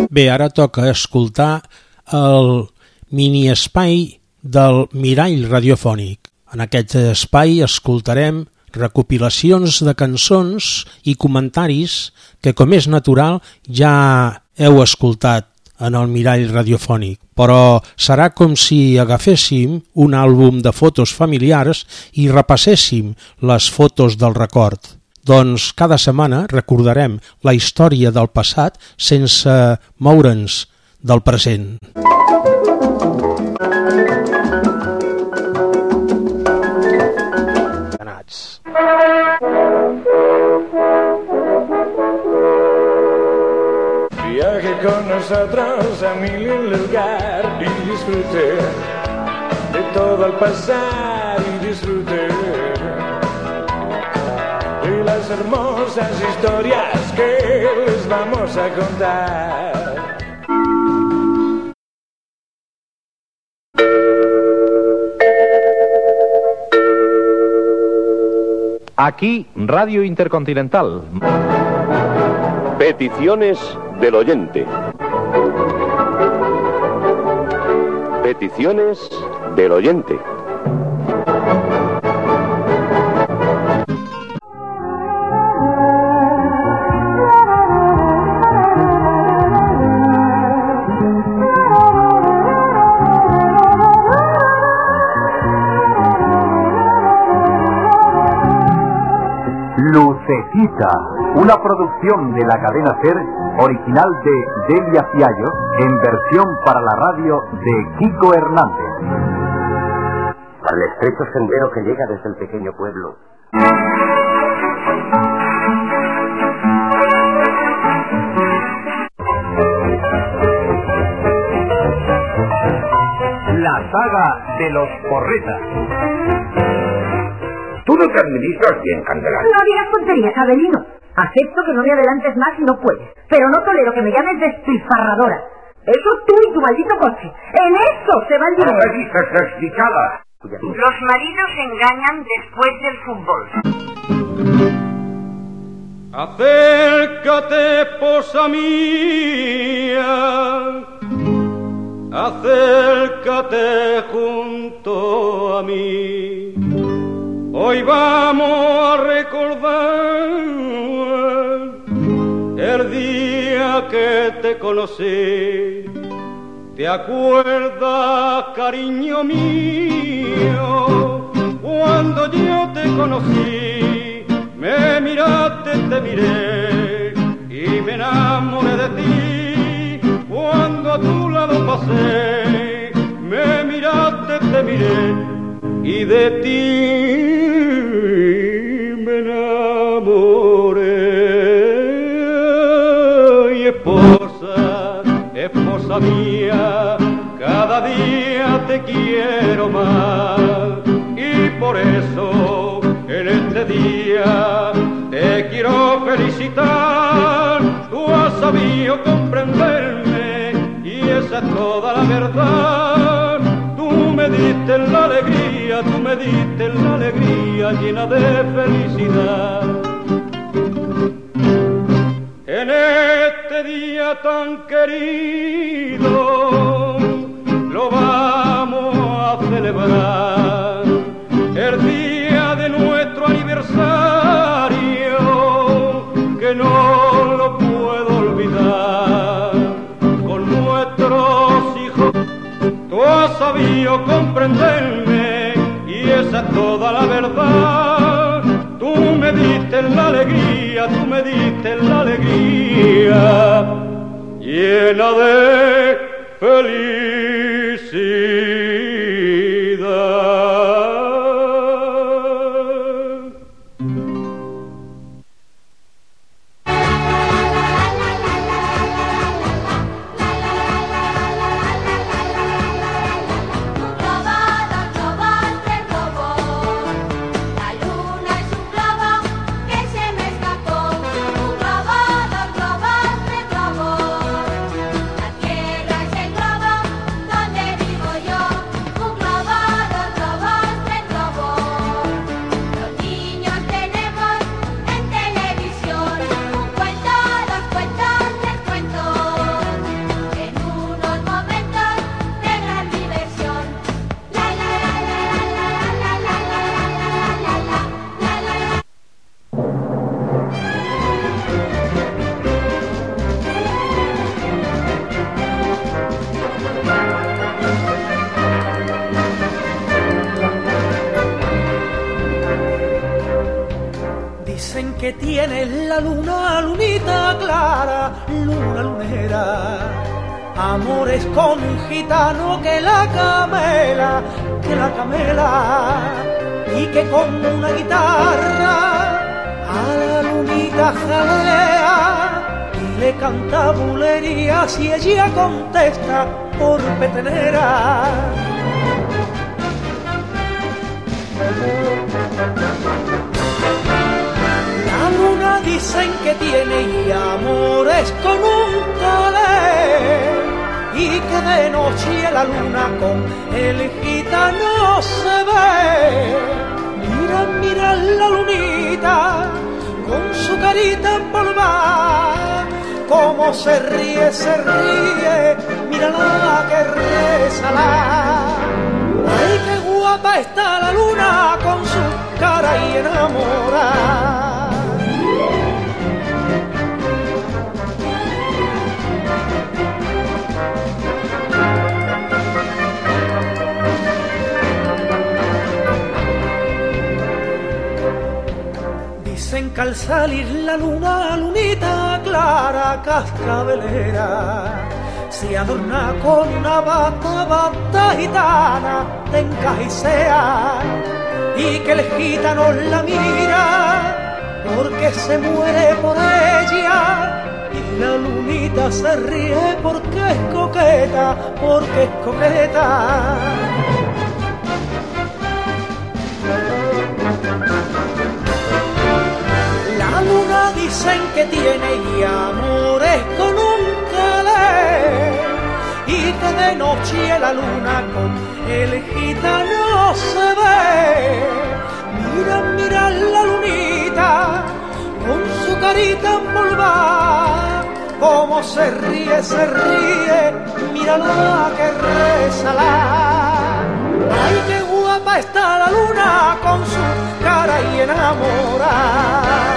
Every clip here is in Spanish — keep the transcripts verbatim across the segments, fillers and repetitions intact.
Bé, ara toca escoltar el mini-espai del Mirall Radiofònic. En aquest espai escoltarem recopilacions de cançons i comentaris que, com és natural, ja heu escoltat en el Mirall Radiofònic, però serà com si agaféssim un àlbum de fotos familiars i repasséssim les fotos del record. Doncs cada setmana recordarem la història del passat sense moure'ns del present. Viaje con nosotros a mil y un lugar y disfrute de todo el pasar y disfrute de las hermosas historias que les vamos a contar. Aquí, Radio Intercontinental. Peticiones del oyente. Peticiones del oyente. Lucecita, una producción de la cadena SER, original de Delia Fiallo, en versión para la radio de Kiko Hernández. Para el estrecho sendero que llega desde el pequeño pueblo. La saga de los porretas. Tú no te administras bien, Candela. No digas tonterías, Abelino. Acepto que no me adelantes más si no puedes, pero no tolero que me llames despilfarradora. Eso tú y tu maldito coche. En eso se va el dinero. No me dices desdichada. Los maridos engañan después del fútbol. Acércate, esposa mía, acércate junto a mí. Hoy vamos a recordar el día que te conocí. ¿Te acuerdas, cariño mío, cuando yo te conocí? Me miraste, te miré y me enamoré de ti. Cuando a tu lado pasé, me miraste, te miré y de ti me enamoré. Y esposa, esposa mía, cada día te quiero más. Y por eso en este día te quiero felicitar. Tú has sabido comprenderme y esa es toda la verdad. Tú me diste la alegría, tú me diste la alegría llena de felicidad. En este día tan querido lo vamos a celebrar, el día de nuestro aniversario que no lo puedo olvidar. Con nuestros hijos tú has sabido comprenderme y esa es toda la verdad. Tú me diste la alegría, tú me diste la alegría llena de felicidad. Yo Dicen que tiene la luna, lunita clara, luna lunera. Amores con un gitano que la camela, que la camela. Y que con una guitarra a la lunita jalea y le canta bulerías y ella contesta por petenera. La luna dicen que tiene y amores con un calé y que de noche la luna con el gitano se ve. Mira, mira la lunita con su carita empolvada, como se ríe, se ríe, mírala que rezala. Ay, qué guapa está la luna con su cara y enamorada. Dicen que al salir la luna, lunita clara, cascabelera, se adorna con una bata, bata gitana de encajicea, y que el gitano la mira porque se muere por ella, y la lunita se ríe porque es coqueta, porque es coqueta. La luna dicen que tiene y amores con un calé, y que de noche la luna con el gitano se ve. Mira, mira la lunita con su carita empolvada, como se ríe, se ríe, mírala que rezala. Ay, qué guapa está la luna con su cara y enamorada.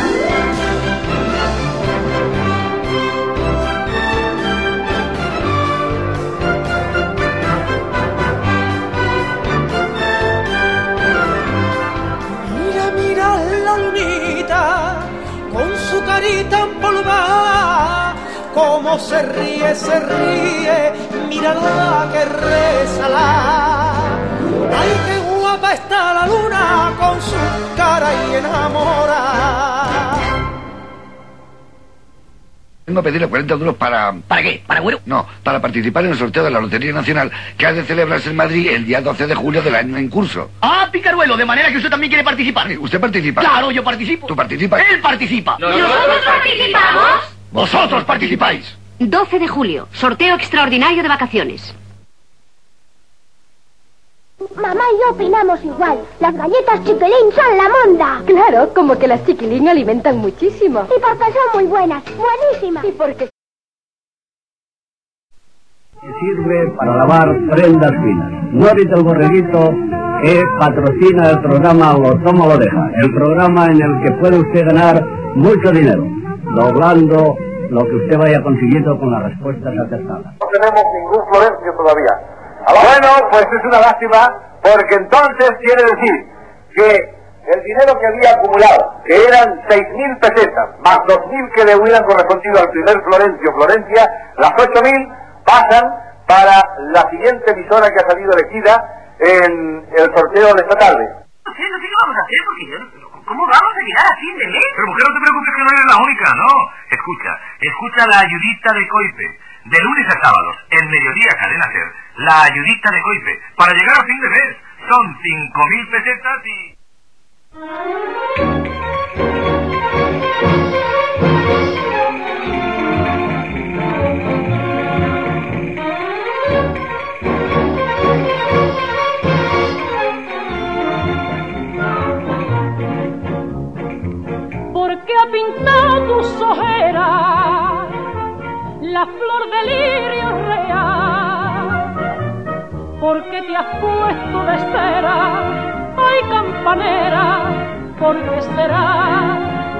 Con su carita empolvada, como se ríe, se ríe, mírala que rezala. Ay, qué guapa está la luna con su cara y enamorada. Vengo a pedirle cuarenta duros para... ¿Para qué? ¿Para güero? No, para participar en el sorteo de la Lotería Nacional que ha de celebrarse en Madrid el día doce de julio del año en curso. ¡Ah, picaruelo! De manera que usted también quiere participar. ¿Usted participa? Claro, yo participo. ¿Tú participas? Él participa. ¿Nosotros participamos? ¡Vosotros participáis! doce de julio, sorteo extraordinario de vacaciones. Mamá y yo opinamos igual. Las galletas Chiquilín son la monda. Claro, como que las Chiquilín alimentan muchísimo. Y porque son muy buenas, buenísimas. Y porque... Sirve para lavar prendas finas. Nuevito el borreguito que patrocina el programa Lo Toma Lo Deja. El programa en el que puede usted ganar mucho dinero, doblando lo que usted vaya consiguiendo con las respuestas acertadas. No tenemos ningún Florencio todavía. Bueno, pues es una lástima, porque entonces quiere decir que el dinero que había acumulado, que eran seis mil pesetas, más dos mil que le hubieran correspondido al primer Florencio Florencia, las ocho mil pasan para la siguiente emisora que ha salido elegida en el sorteo de esta tarde. No sé, no sé qué vamos a hacer, porque yo, ¿cómo vamos a llegar a fin de mes? Pero mujer, no te preocupes que no eres la única, ¿no? Escucha, escucha la ayudita de Coipe. De lunes a sábados, en mediodía cadena ser, la ayudita de Coipe. Para llegar a fin de mes, son cinco mil pesetas y... ¿Por qué ha pintado tus ojeras la flor de lirio real? ¿Por qué te has puesto de cera? Ay, campanera, ¿por qué será?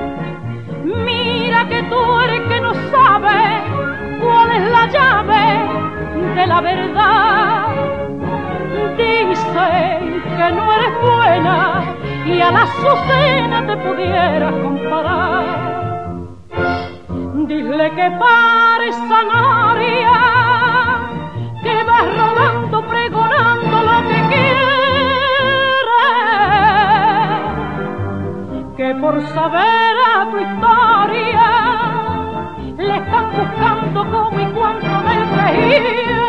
Mira que tú eres que no sabe cuál es la llave de la verdad. Dicen que no eres buena y a la azucena te pudiera que pare esa noria que va rodando pregonando lo que quiere, que por saber a tu historia le están buscando cómo y cuánto me quiere.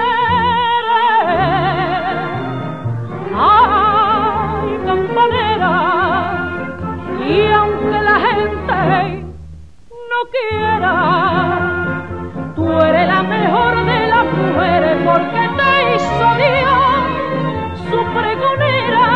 Ay, campanera, y aunque la gente no quiera, tú eres la mejor de las mujeres porque te hizo Dios su pregonera.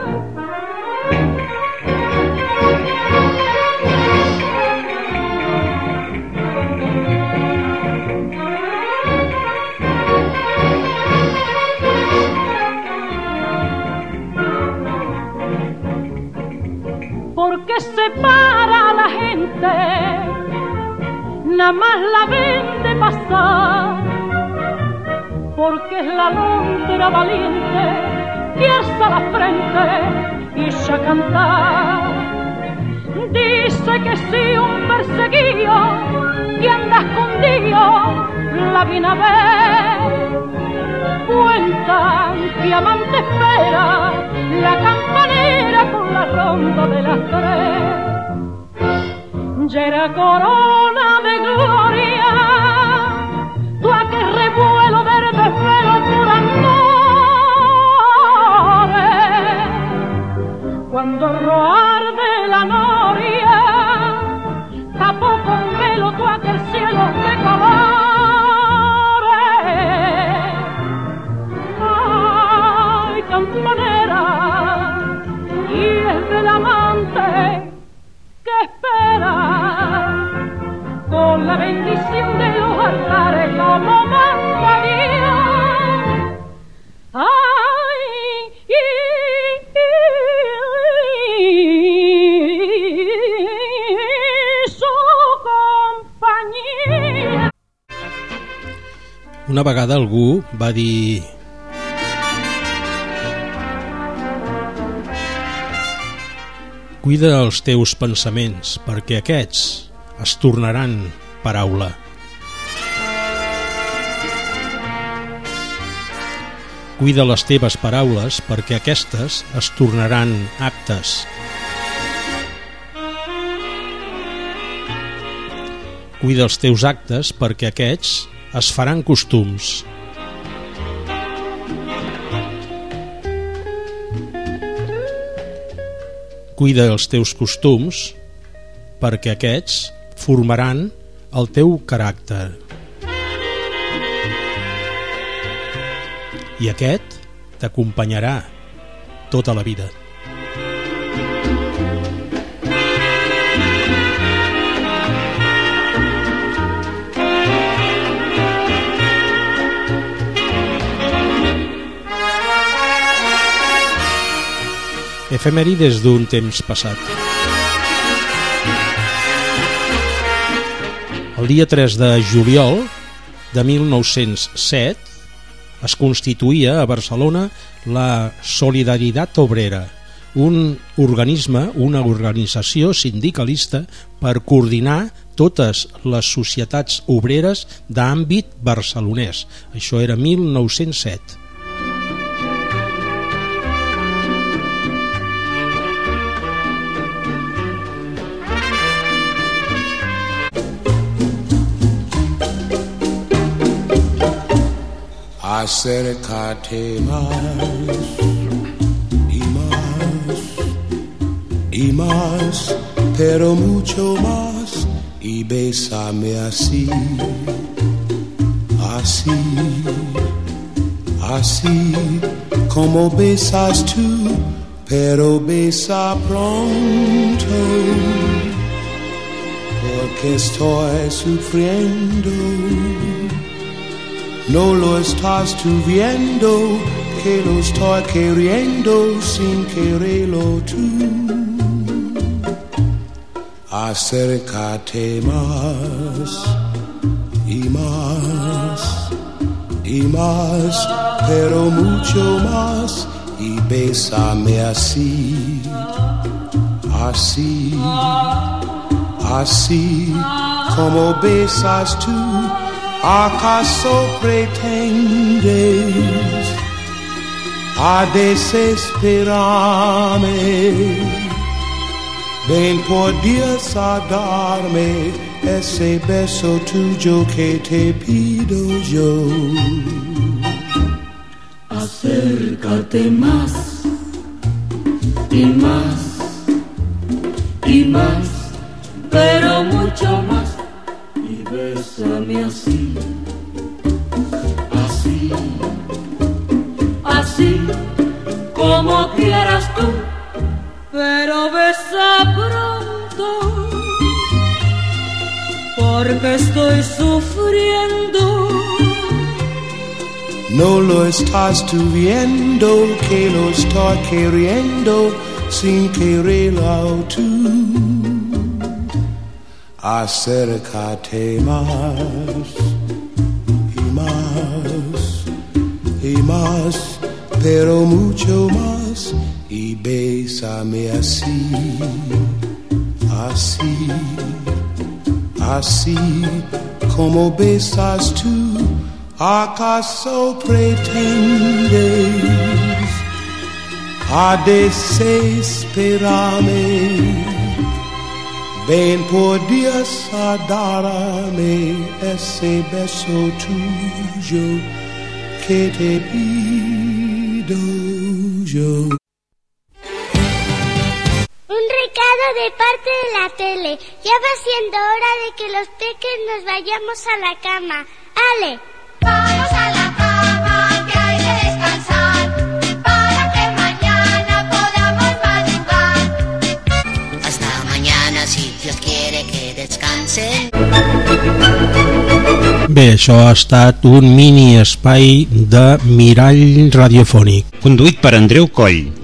Porque separa a la gente, nada más la ven de pasar, porque es la londra valiente que alza la frente y echa a cantar. Dice que si un perseguido que anda escondido la viene a ver, cuentan que amante espera la campanera con la ronda de las tres. Ya era corona de gloria, tú aquel revuelo del desvelo por amores, cuando el roar de la noria tapó con velo tú aquel cielo de colores. Ay, campanera, y es del amante que espera con la bendición de los altares como manda Dios. Ay, y, y, y, su compañía. Una vegada algú va dir: cuida els teus pensaments, perquè aquests es tornaran paraula. Cuida les teves paraules, perquè aquestes es tornaran actes. Cuida els teus actes, perquè aquests es faran costums. Cuida els teus costums, perquè aquests formaran el teu caràcter. I aquest t'acompanyarà tota la vida. Efemèrides d'un temps passat. El dia tres de juliol de mil nou-cents set es constituïa a Barcelona la Solidaritat Obrera, un organisme, una organització sindicalista per coordinar totes les societats obreres d'àmbit barcelonès. Això era mil nou-cents set. Acércate más y más y más, pero mucho más, y bésame así, así, así como besas tú, pero besa pronto, porque estoy sufriendo. No lo estás tú viendo, que lo estoy queriendo sin quererlo tú. Acércate más y más y más, pero mucho más, y bésame así, así, así como besas tú, acaso pretendes a desesperarme. Ven por Dios a darme ese beso tuyo que te pido yo. Acércate más y más y más, pero mucho más, y bésame así, así, así, como quieras tú, pero besa pronto, porque estoy sufriendo. No lo estás tú viendo, que lo estoy queriendo sin quererlo tú. Acércate más y más y más, pero mucho más, y bésame así, así, así como besas tú. ¿Acaso pretendes a desesperarme? Ven por Dios a darme ese beso tuyo que te pido yo. Un recado de parte de la tele. Ya va siendo hora de que los peques nos vayamos a la cama. ¡Ale! Vamos a la cama, que hay que descansar, para que mañana podamos madrugar. Hasta mañana, si Dios quiere que descansen. Bé, això ha estat un mini espai de Mirall Radiofònic. Conduït per Andreu Coll.